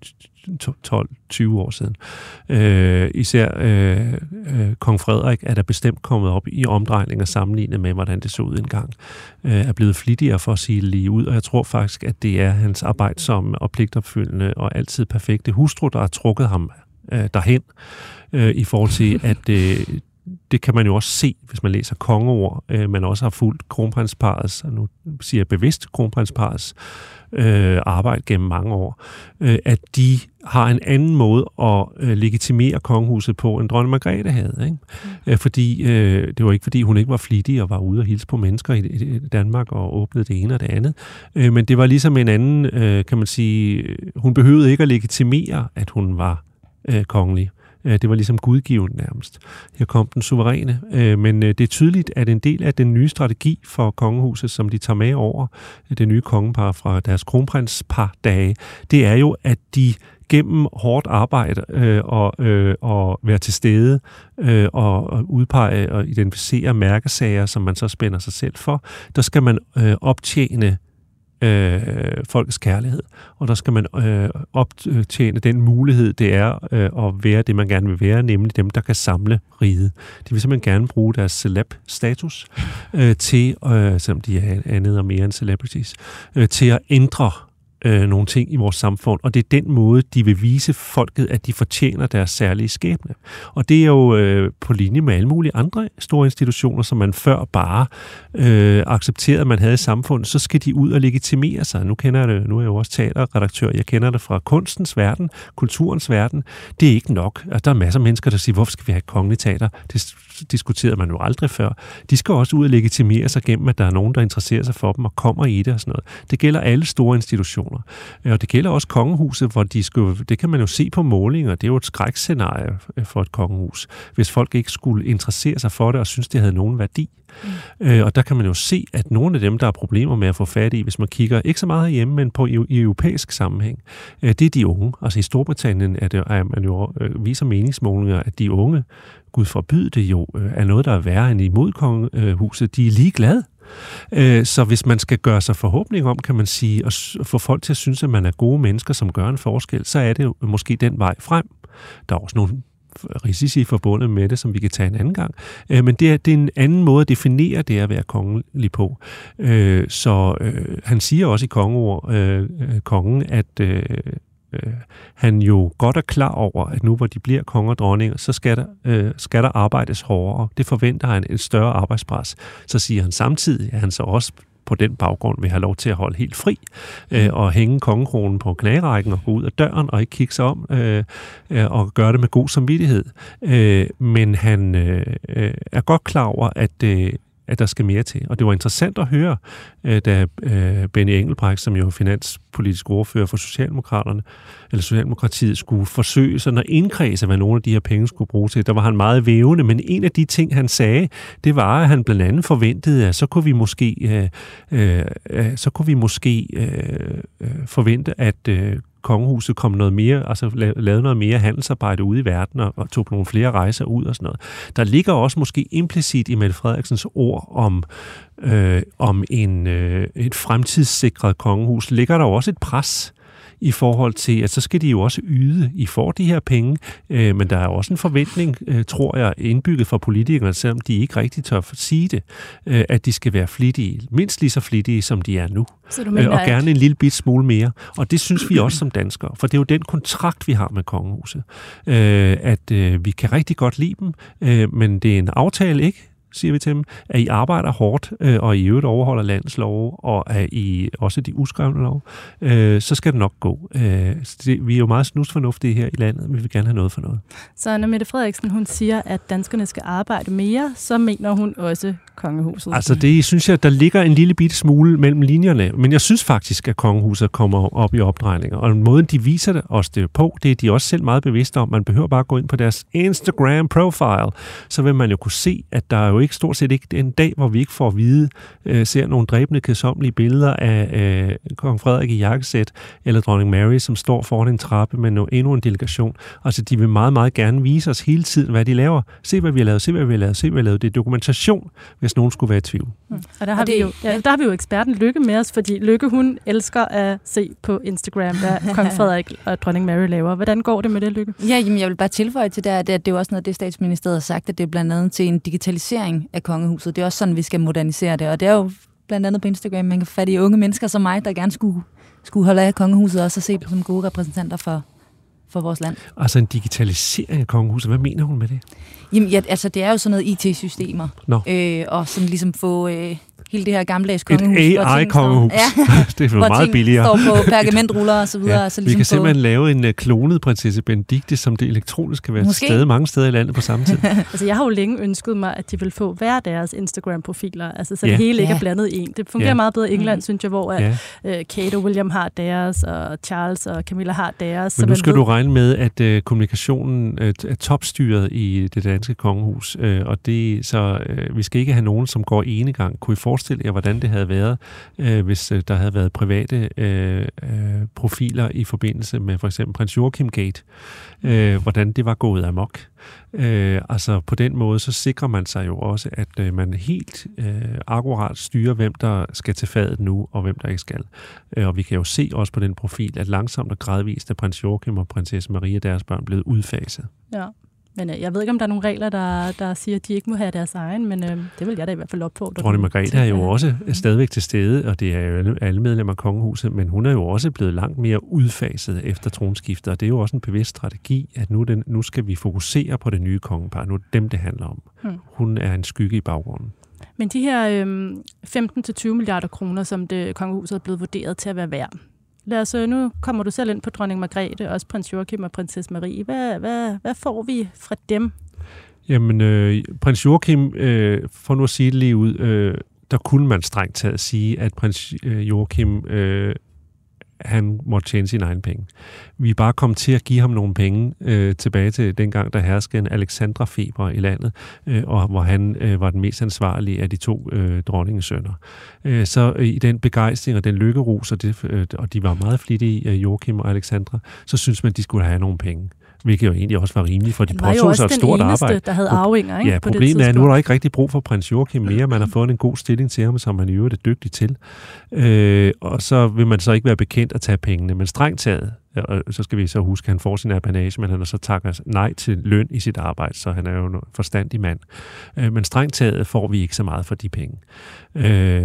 10-12-20 år siden. Især kong Frederik er der bestemt kommet op i omdrejninger sammenlignet med, hvordan det så ud engang. Er blevet flittigere for at sige det lige ud, og jeg tror faktisk, at det er hans arbejdsomme og pligtopfyldende og altid perfekte hustru, der har trukket ham derhen, i forhold til, at det kan man jo også se, hvis man læser kongeord, man også har fulgt kronprinsparrets, og nu siger jeg bevidst kronprinsparrets arbejde gennem mange år, at de har en anden måde at legitimere kongehuset på, end dronning Margrethe havde. Ikke? Fordi det var ikke, fordi hun ikke var flittig og var ude og hilse på mennesker i Danmark og åbnede det ene og det andet, men det var ligesom en anden, kan man sige, hun behøvede ikke at legitimere, at hun var kongelig. Det var ligesom gudgiven nærmest. Her kom den suveræne. Men det er tydeligt, at en del af den nye strategi for kongehuset, som de tager med over det nye kongepar fra deres kronprinspar-dage, det er jo, at de gennem hårdt arbejde og være til stede og udpege og identificere mærkesager, som man så spænder sig selv for, der skal man optjene folkets kærlighed, og der skal man optjene den mulighed, det er at være det, man gerne vil være, nemlig dem, der kan samle riget. De vil simpelthen gerne bruge deres celeb-status til, selvom de er andet og mere end celebrities, til at ændre nogle ting i vores samfund, og det er den måde, de vil vise folket, at de fortjener deres særlige skæbne. Og det er jo på linje med alle mulige andre store institutioner, som man før bare accepterede, at man havde i samfundet, så skal de ud og legitimere sig. Nu er jeg jo også teaterredaktør, jeg kender det fra kunstens verden, kulturens verden. Det er ikke nok. Altså, der er masser af mennesker, der siger, hvorfor skal vi have et kongeligt teater? Det diskuterede man jo aldrig før. De skal også ud og legitimere sig gennem, at der er nogen, der interesserer sig for dem og kommer i det og sådan noget. Det gælder alle store institutioner. Og det gælder også kongehuset, hvor det kan man jo se på målinger. Det er jo et skrækscenarie for et kongehus, hvis folk ikke skulle interessere sig for det og synes, det havde nogen værdi. Og der kan man jo se, at nogle af dem, der har problemer med at få fat i, hvis man kigger ikke så meget herhjemme, men på i europæisk sammenhæng, det er de unge. Altså i Storbritannien er man jo viser meningsmålinger, at de unge, Gud forbyde det jo, er noget, der er værre end imod kongehuset. De er ligeglade. Så hvis man skal gøre sig forhåbning om, kan man sige, og få folk til at synes, at man er gode mennesker, som gør en forskel, så er det jo måske den vej frem. Der er også nogle risici forbundet med det, som vi kan tage en anden gang. Men det er en anden måde at definere det at være kongelig på. Så han siger også i kongen, at han jo godt er klar over, at nu hvor de bliver konge og dronninger, så skal der arbejdes hårdere. Det forventer han et større arbejdspres. Så siger han samtidig, at han så også på den baggrund vil have lov til at holde helt fri og hænge kongekronen på knagerækken og gå ud af døren og ikke kigge sig om og gøre det med god samvittighed. Men han er godt klar over, at der skal mere til. Og det var interessant at høre, da Benny Engelbrecht, som jo er finanspolitisk ordfører for Socialdemokratiet, skulle forsøge sådan at indkredse, hvad nogle af de her penge skulle bruges til. Der var han meget vævende, men en af de ting, han sagde, det var, at han blandt andet forventede, at så kunne vi måske forvente, at kongehuset kom noget mere, altså lavede noget mere handelsarbejde ude i verden og tog nogle flere rejser ud og sådan noget. Der ligger også måske implicit i Mette Frederiksens ord om et fremtidssikret kongehus, ligger der også et pres i forhold til, at så skal de jo også yde. I får de her penge, men der er også en forventning, tror jeg, indbygget fra politikerne, selvom de ikke rigtig tør sige det, at de skal være flittige, mindst lige så flittige, som de er nu. Og gerne en lille bit smule mere. Og det synes vi også som danskere, for det er jo den kontrakt, vi har med kongehuset. At vi kan rigtig godt lide dem, men det er en aftale, ikke? Siger vi til dem, at I arbejder hårdt, og I øvrigt overholder landets love, og at I også de uskrevne love, så skal det nok gå. Vi er jo meget snusfornuftige her i landet, men vi vil gerne have noget for noget. Så når Mette Frederiksen hun siger, at danskerne skal arbejde mere, så mener hun også kongehuset? Altså det synes jeg, der ligger en lille bitte smule mellem linjerne, men jeg synes faktisk, at kongehuset kommer op i opdrejninger, og måden de viser det os det på, det er de også selv meget bevidste om. Man behøver bare gå ind på deres Instagram-profile, så vil man jo kunne se, at der er jo ikke stort set ikke en dag, hvor vi ikke får at vide, ser nogle dræbende, kedsommelige billeder af kong Frederik i jakkesæt, eller dronning Mary, som står foran en trappe med endnu en delegation. Altså, de vil meget, meget gerne vise os hele tiden, hvad de laver. Se, hvad vi har lavet, se, hvad vi har lavet, se, hvad vi har lavet. Det er dokumentation, hvis nogen skulle være i tvivl. Og der har vi jo eksperten Lykke med os, fordi Lykke, hun elsker at se på Instagram, hvad kong Frederik og dronning Mary laver. Hvordan går det med det, Lykke? Ja, jamen, jeg vil bare tilføje til det, at det er jo også noget, det Statsministeriet har sagt, at det er blandt andet til en digitalisering af kongehuset. Det er også sådan, vi skal modernisere det, og det er jo blandt andet på Instagram, man kan fatte i unge mennesker som mig, der gerne skulle holde af kongehuset også og se dem som gode repræsentanter for vores land. Altså en digitalisering af kongehuset, hvad mener hun med det? Jamen, ja, altså det er jo sådan noget IT-systemer, og sådan ligesom få hele det her gammeldags kongehus. Et AI-kongehus. Ja. Det er jo meget billigere. Står på pergamentruller og så videre. Ja. Så ligesom vi kan simpelthen lave en klonet prinsesse Benedikte, som det elektronisk kan være til stede mange steder i landet på samme tid. Altså jeg har jo længe ønsket mig, at de vil få hver deres Instagram-profiler, altså så det hele ikke er blandet i en. Det fungerer meget bedre i England, synes jeg, hvor Kate og William har deres, og Charles og Camilla har deres. Men nu skal du regne med, at kommunikationen er topstyret i det danske kongehus, og det så vi skal ikke have nogen, som går enegang. Kunne I forestille jer, hvordan det havde været, hvis der havde været private profiler i forbindelse med for eksempel prins Joachim Gate, hvordan det var gået amok. Altså på den måde, så sikrer man sig jo også, at man helt akkurat styrer, hvem der skal til fadet nu, og hvem der ikke skal. Og vi kan jo se også på den profil, at langsomt og gradvist er prins Joachim og prinsesse Maria, deres børn, blevet udfaset. Ja. Men jeg ved ikke, om der er nogle regler, der siger, at de ikke må have deres egen, men det vil jeg da i hvert fald opfordre. Dronning Margrethe er jo også stadigvæk til stede, og det er jo alle medlemmer af kongehuset, men hun er jo også blevet langt mere udfaset efter tronskiftet, og det er jo også en bevidst strategi, at nu skal vi fokusere på det nye kongepar. Nu er det dem, det handler om. Hun er en skygge i baggrunden. Men de her 15-20 milliarder kroner, som det kongehuset er blevet vurderet til at være værd, nu kommer du selv ind på dronning Margrethe, også prins Joachim og prinsesse Marie. Hvad får vi fra dem? Jamen, prins Joachim, for nu at sige det lige ud, der kunne man strengt taget sige, at prins Joachim, han måtte tjene sine egne penge. Vi er bare kommet til at give ham nogle penge tilbage til dengang, der herskede en Alexandra-feber i landet, og hvor han var den mest ansvarlige af de to dronningesønner. Så i den begejstring og den lykkerus, og de var meget flittige, Joachim og Alexandra, så synes man, de skulle have nogle penge. Hvilket jo egentlig også var rimeligt, for de påtog sig et stort arbejde. Han var jo også den eneste, der havde arvinger, ikke? Ja, problemet er, at nu er der ikke rigtig brug for prins Joachim mere. Man har fået en god stilling til ham, som han i øvrigt er dygtig til. Og så vil man så ikke være bekendt at tage pengene. Men strengt taget, og så skal vi så huske, at han får sin apanage, men han har så takker nej til løn i sit arbejde, så han er jo en forstandig mand. Men strengt taget får vi ikke så meget for de penge.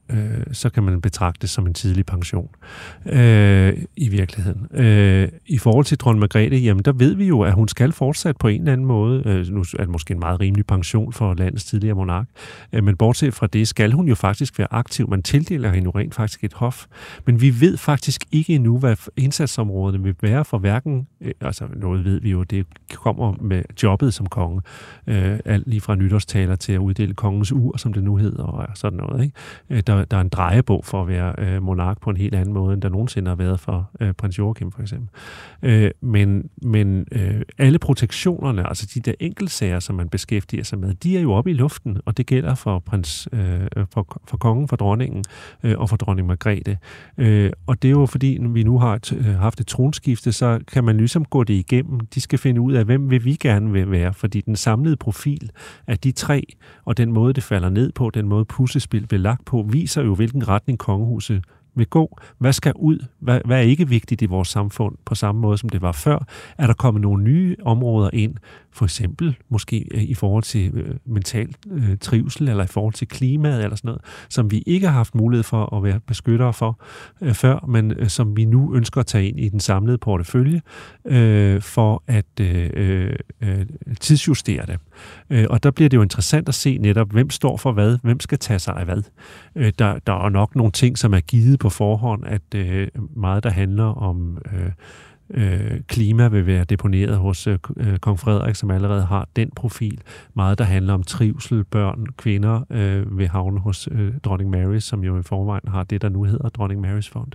så kan man betragte det som en tidlig pension i virkeligheden. I forhold til dronning Margrethe, jamen der ved vi jo, at hun skal fortsat på en eller anden måde, nu er det måske en meget rimelig pension for landets tidligere monark, men bortset fra det, skal hun jo faktisk være aktiv. Man tildeler hende jo rent faktisk et hof, men vi ved faktisk ikke endnu, hvad indsatsområderne vil være for hverken, altså noget ved vi jo, det kommer med jobbet som konge, alt lige fra nytårstaler til at uddele kongens ur, som det nu hedder, og sådan noget, ikke? Der er en drejebog for at være monark på en helt anden måde, end der nogensinde har været for prins Joachim, for eksempel. Men alle protektionerne, altså de der enkeltsager, som man beskæftiger sig med, de er jo oppe i luften, og det gælder for for kongen, for dronningen og for dronning Margrethe. Og det er jo fordi, når vi nu har haft et tronskifte, så kan man ligesom gå det igennem. De skal finde ud af, hvem vil vi gerne vil være, fordi den samlede profil af de tre, og den måde, det falder ned på, den måde puslespil bliver lagt på, viser jo, hvilken retning kongehuset vil gå. Hvad skal ud? Hvad er ikke vigtigt i vores samfund på samme måde, som det var før? Er der kommet nogle nye områder ind? For eksempel måske i forhold til mental trivsel, eller i forhold til klimaet, eller sådan noget, som vi ikke har haft mulighed for at være beskyttere for før, men som vi nu ønsker at tage ind i den samlede portefølje, for at tidsjustere det. Og der bliver det jo interessant at se netop, hvem står for hvad, hvem skal tage sig af hvad. Der er nok nogle ting, som er givet på forhånd, at meget, der handler om klima vil være deponeret hos kong Frederik, som allerede har den profil. Meget, der handler om trivsel, børn, kvinder vil havne hos dronning Mary, som jo i forvejen har det, der nu hedder dronning Marys Fond.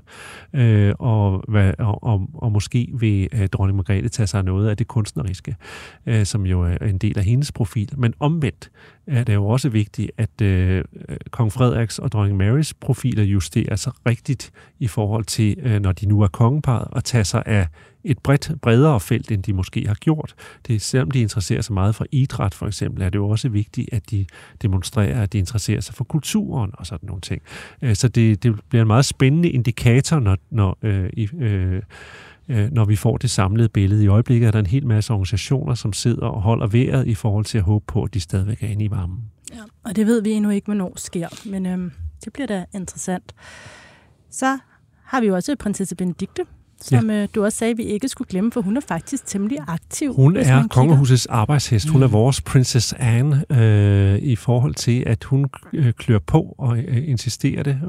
Og måske vil dronning Margrethe tage sig noget af det kunstneriske, som jo er en del af hendes profil. Men omvendt er det jo også vigtigt, at kong Frederiks og dronning Marys profiler justerer sig rigtigt i forhold til, når de nu er kongeparret, og tager sig af et bredere felt, end de måske har gjort. Det er, selvom de interesserer sig meget for idræt, for eksempel, er det jo også vigtigt, at de demonstrerer, at de interesserer sig for kulturen og sådan nogle ting. Så det bliver en meget spændende indikator, når vi får det samlede billede. I øjeblikket er der en hel masse organisationer, som sidder og holder vejret i forhold til at håbe på, at de stadigvæk er inde i varmen. Ja, og det ved vi endnu ikke, hvornår sker, men det bliver da interessant. Så har vi jo også prinsesse Benedikte, som du også sagde, vi ikke skulle glemme, for hun er faktisk temmelig aktiv. Hun er kongehusets arbejdshest. Hun er vores Princess Anne i forhold til, at hun klør på og insisterer det.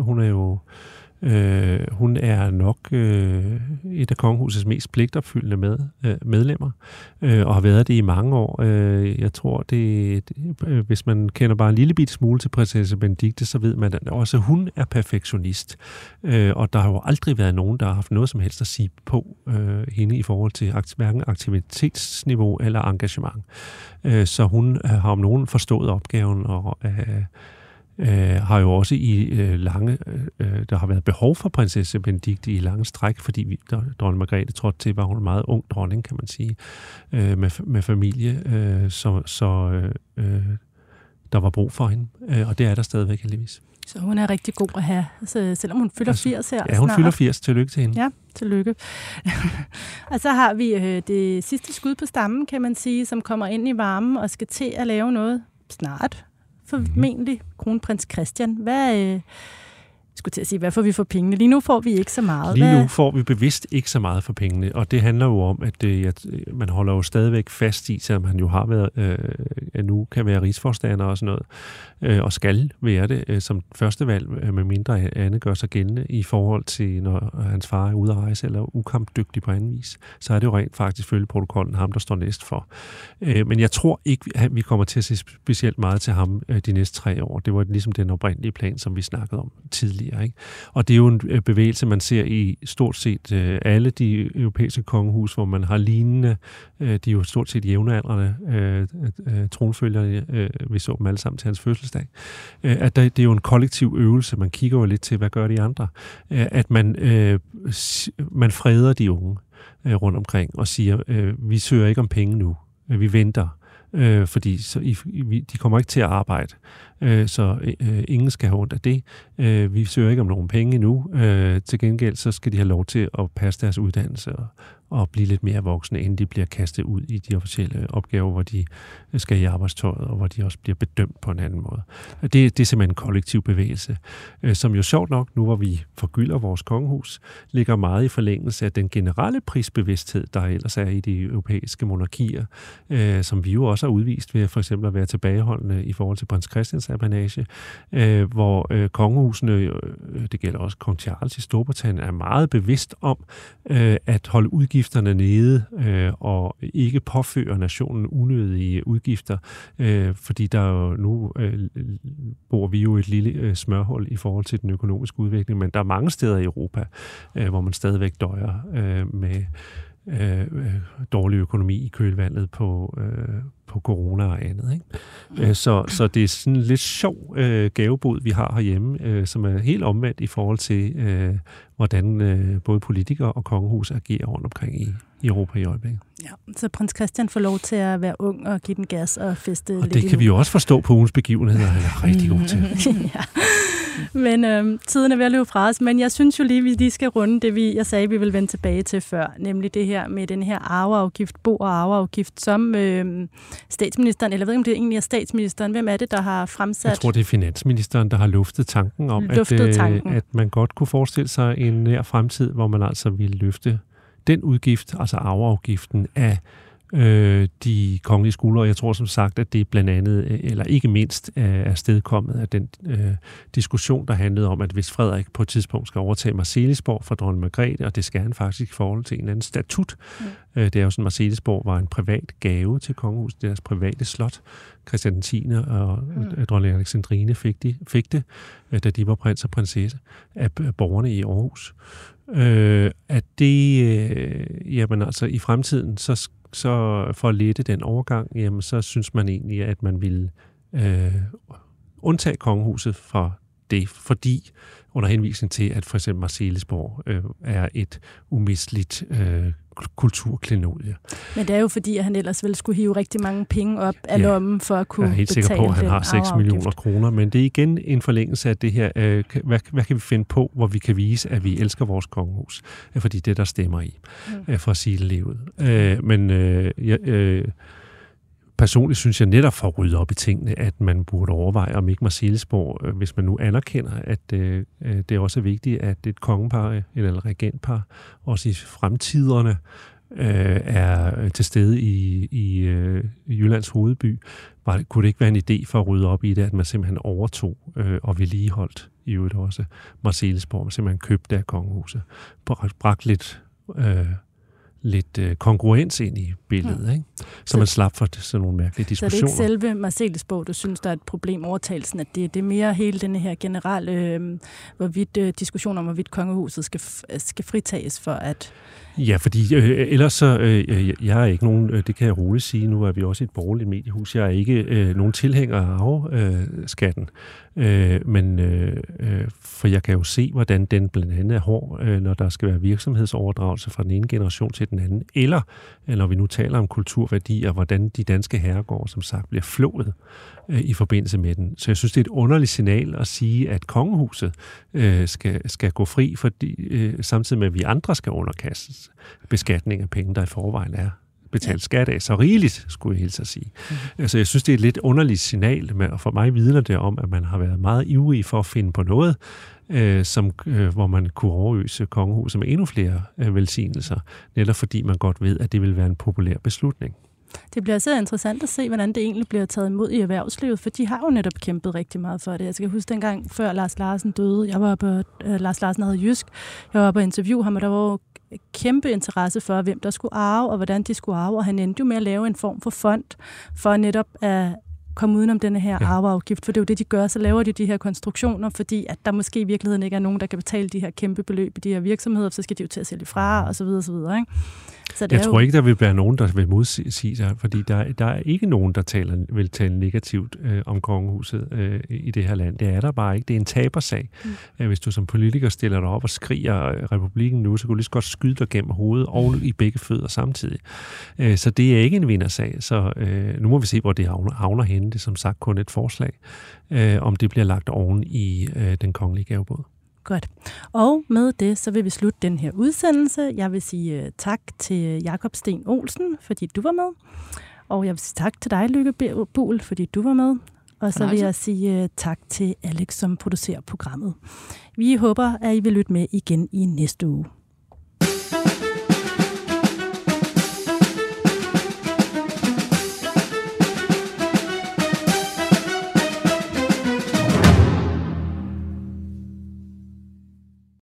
Hun er nok et af kongehusets mest pligtopfyldende medlemmer, og har været det i mange år. Jeg tror, hvis man kender bare en lille bit smule til prinsesse Benedikte, så ved man, at også hun er perfektionist. Og der har jo aldrig været nogen, der har haft noget som helst at sige på hende i forhold til hverken aktivitetsniveau eller engagement. Så hun har om nogen forstået opgaven og har jo også der har været behov for prinsesse Benedikte i lange stræk, fordi dronning Margrethe trådte til, var hun en meget ung dronning, kan man sige, med familie, så der var brug for hende, og det er der stadigvæk heldigvis. Så hun er rigtig god at have, selvom hun fylder 80 her. Ja, hun fylder 80. Tillykke til hende. Ja, tillykke. Og så har vi det sidste skud på stammen, kan man sige, som kommer ind i varmen og skal til at lave noget snart. Formentlig kronprins Christian. Hvad får vi for pengene? Lige nu får vi ikke så meget. Lige nu får vi bevidst ikke så meget for pengene, og det handler jo om, at man holder jo stadigvæk fast i, selvom han jo har været, nu kan være rigsforstander og sådan noget, og skal være det som første valg, med mindre andet gør sig gældende i forhold til, når hans far er ude at rejse eller ukampdygtig på anden vis. Så er det jo rent faktisk følge protokollen ham, der står næst for. Men jeg tror ikke, at vi kommer til at se specielt meget til ham de næste 3 år. Det var ligesom den oprindelige plan, som vi snakkede om tidligere. Ikke? Og det er jo en bevægelse, man ser i stort set alle de europæiske kongehus, hvor man har lignende, de er jo stort set jævnaldrende tronfølgerne, vi så dem alle sammen til hans fødselsdag, at det er jo en kollektiv øvelse, man kigger jo lidt til, hvad gør de andre, at man freder de unge rundt omkring og siger, vi søger ikke om penge nu, vi venter, fordi de kommer ikke til at arbejde, så ingen skal have ondt af det. Vi søger ikke om nogen penge endnu. Til gengæld så skal de have lov til at passe deres uddannelse at blive lidt mere voksne, inden de bliver kastet ud i de officielle opgaver, hvor de skal i arbejdstøjet, og hvor de også bliver bedømt på en anden måde. Det er simpelthen en kollektiv bevægelse, som jo sjovt nok, nu hvor vi forgylder vores kongehus, ligger meget i forlængelse af den generelle prisbevidsthed, der ellers er i de europæiske monarkier, som vi jo også har udvist ved for eksempel at være tilbageholdende i forhold til prins Christians apanage, hvor kongehusene, det gælder også kong Charles i Storbritannien, er meget bevidst om at holde udgifterne nede og ikke påføre nationen unødige udgifter, fordi der jo nu bor vi jo et lille smørhul i forhold til den økonomiske udvikling, men der er mange steder i Europa, hvor man stadigvæk døjer med dårlig økonomi i kølvandet på corona og andet. Ikke? Så det er sådan en lidt sjov gavebod, vi har herhjemme, som er helt omvendt i forhold til, hvordan både politikere og kongehus agerer rundt omkring i Europa i øjeblikket. Ja, så prins Christian får lov til at være ung og give den gas og feste og lidt. Det kan vi jo også forstå på ugens begivenheder, han er rigtig god til. Ja. Men tiden er ved at løbe fra os, men jeg synes jo lige, vi lige skal runde det, jeg sagde, vi vil vende tilbage til før, nemlig det her med den her arveafgift, bo- og arveafgift, som statsministeren, eller jeg ved ikke, om det egentlig er statsministeren, hvem er det, der har fremsat? Jeg tror, det er finansministeren, der har luftet tanken om, at man godt kunne forestille sig en nær fremtid, hvor man altså ville løfte den udgift, altså arveafgiften af de kongelige skuldre. Jeg tror som sagt, at det blandt andet, eller ikke mindst, er stedkommet af den diskussion, der handlede om, at hvis Frederik på et tidspunkt skal overtage Marselisborg fra dronning Margrethe, og det skal han faktisk i forhold til en anden statut. Det er jo sådan, Marselisborg var en privat gave til kongehuset, deres private slot. Christian 10. og dronning Alexandrine fik det, da de var prins og prinsesse af borgerne i Aarhus. At det, jamen altså i fremtiden, så for at lette den overgang, jamen så synes man egentlig, at man ville undtage kongehuset fra det, fordi under henvisning til, at for eksempel Marselisborg er et umisteligt kulturklenodie. Men det er jo fordi, at han ellers ville skulle hive rigtig mange penge op af lommen for at kunne betale. Jeg er helt sikker på, at han har 6 millioner kroner, men det er igen en forlængelse af det her. Hvad kan vi finde på, hvor vi kan vise, at vi elsker vores kongehus? Fordi det der stemmer i, for at sige det livet. Personligt synes jeg netop for at rydde op i tingene, at man burde overveje, om ikke Marselisborg, hvis man nu anerkender, at det også er vigtigt, at et kongepar eller et regentpar, også i fremtiderne, er til stede i Jyllands hovedby. Kunne det ikke være en idé for at rydde op i det, at man simpelthen overtog og vedligeholdt i øvrigt også Marselisborg, man simpelthen købte af kongehuset, bragt lidt kongruens ind i billedet, ikke? Så man slap for sådan nogle mærkelige diskussioner. Så det er ikke selve Marselisborg, du synes, der er et problem overtagelsen, at det er mere hele denne her generelle diskussion om, hvorvidt kongehuset skal fritages for at... Ja, fordi ellers så, jeg er ikke nogen, det kan jeg roligt sige, nu er vi også et borgerligt mediehus, jeg er ikke nogen tilhænger af arveskatten, men for jeg kan jo se, hvordan den blandt andet er hård, når der skal være virksomhedsoverdragelse fra den ene generation til den anden, eller når vi nu taler om kulturværdier, hvordan de danske herregårde, som sagt, bliver flået i forbindelse med den. Så jeg synes, det er et underligt signal at sige, at kongehuset skal gå fri, fordi samtidig med, at vi andre skal underkastes beskatning af penge, der i forvejen er betalt skat af. Så rigeligt, skulle jeg hilse at sige. Altså, jeg synes, det er et lidt underligt signal, og for mig vidner det om, at man har været meget ivrig for at finde på noget, hvor man kunne overøse kongehuset med endnu flere velsignelser, netop fordi man godt ved, at det vil være en populær beslutning. Det bliver så interessant at se, hvordan det egentlig bliver taget imod i erhvervslivet, for de har jo netop kæmpet rigtig meget for det. Jeg skal huske dengang, før Lars Larsen døde, jeg var oppe, Lars Larsen havde Jysk, jeg var oppe og interviewe ham, og der var jo kæmpe interesse for, hvem der skulle arve, og hvordan de skulle arve, og han endte jo med at lave en form for fond, for netop at komme udenom denne her arveafgift, for det er jo det, de gør, så laver de de her konstruktioner, fordi at der måske i virkeligheden ikke er nogen, der kan betale de her kæmpe beløb i de her virksomheder, så skal de jo til at sælge fra, og så videre, så videre, ikke? Så jeg tror ikke, der vil være nogen, der vil modsige sig, fordi der er ikke nogen, der vil tale negativt om kongehuset i det her land. Det er der bare ikke. Det er en tabersag. Hvis du som politiker stiller dig op og skriger republikken nu, så kan du lige så godt skyde dig gennem hovedet og i begge fødder samtidig. Så det er ikke en vindersag. Så nu må vi se, hvor det havner henne. Det er som sagt kun et forslag, om det bliver lagt oven i den kongelige gavebod. Godt. Og med det, så vil vi slutte den her udsendelse. Jeg vil sige tak til Jakob Sten Olsen, fordi du var med. Og jeg vil sige tak til dig, Lykke Buhl, fordi du var med. Og så vil jeg sige tak til Alex, som producerer programmet. Vi håber, at I vil lytte med igen i næste uge.